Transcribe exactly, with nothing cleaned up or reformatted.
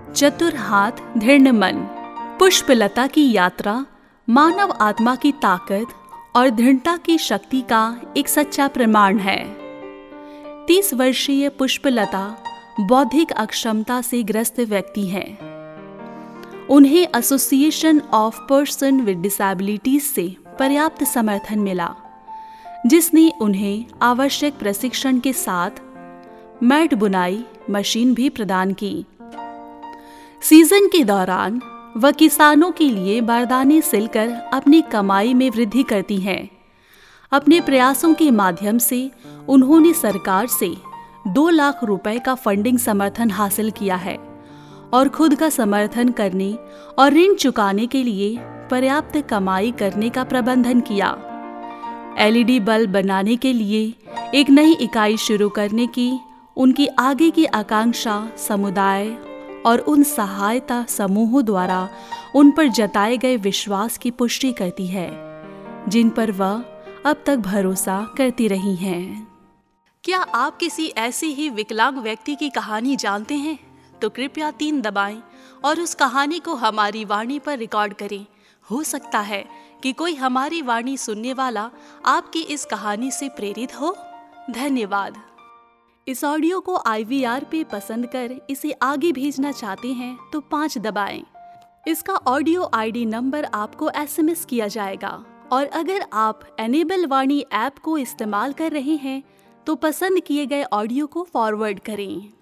चतुर हाथ दृढ़ मन। पुष्पलता की यात्रा मानव आत्मा की ताकत और दृढ़ता की शक्ति का एक सच्चा प्रमाण है। तीस वर्षीय पुष्पलता बौद्धिक अक्षमता से ग्रस्त व्यक्ति हैं। उन्हें association of person with disabilities से पर्याप्त समर्थन मिला, जिसने उन्हें आवश्यक प्रशिक्षण के साथ मैट बुनाई मशीन भी प्रदान की। सीजन के दौरान वह किसानों के लिए बारदाने सिलकर अपनी कमाई में वृद्धि करती हैं। अपने प्रयासों के माध्यम से उन्होंने सरकार से दो लाख रुपए का फंडिंग समर्थन हासिल किया है और खुद का समर्थन करने और ऋण चुकाने के लिए पर्याप्त कमाई करने का प्रबंधन किया। एलईडी बल्ब बनाने के लिए एक नई इकाई शुरू करने की उनकी आगे की आकांक्षा समुदाय और उन सहायता समूहों द्वारा उन पर जताए गए विश्वास की पुष्टि करती है, जिन पर वह अब तक भरोसा करती रही हैं। क्या आप किसी ऐसे ही विकलांग व्यक्ति की कहानी जानते हैं? तो कृपया तीन दबाएं और उस कहानी को हमारी वाणी पर रिकॉर्ड करें। हो सकता है कि कोई हमारी वाणी सुनने वाला आपकी इस कहानी से प्रेरित हो। धन्यवाद। इस ऑडियो को आई वी आर पे पसंद कर इसे आगे भेजना चाहते हैं तो पाँच दबाएं। इसका ऑडियो आईडी नंबर आपको एस एम एस किया जाएगा और अगर आप एनेबल वाणी ऐप को इस्तेमाल कर रहे हैं तो पसंद किए गए ऑडियो को फॉरवर्ड करें।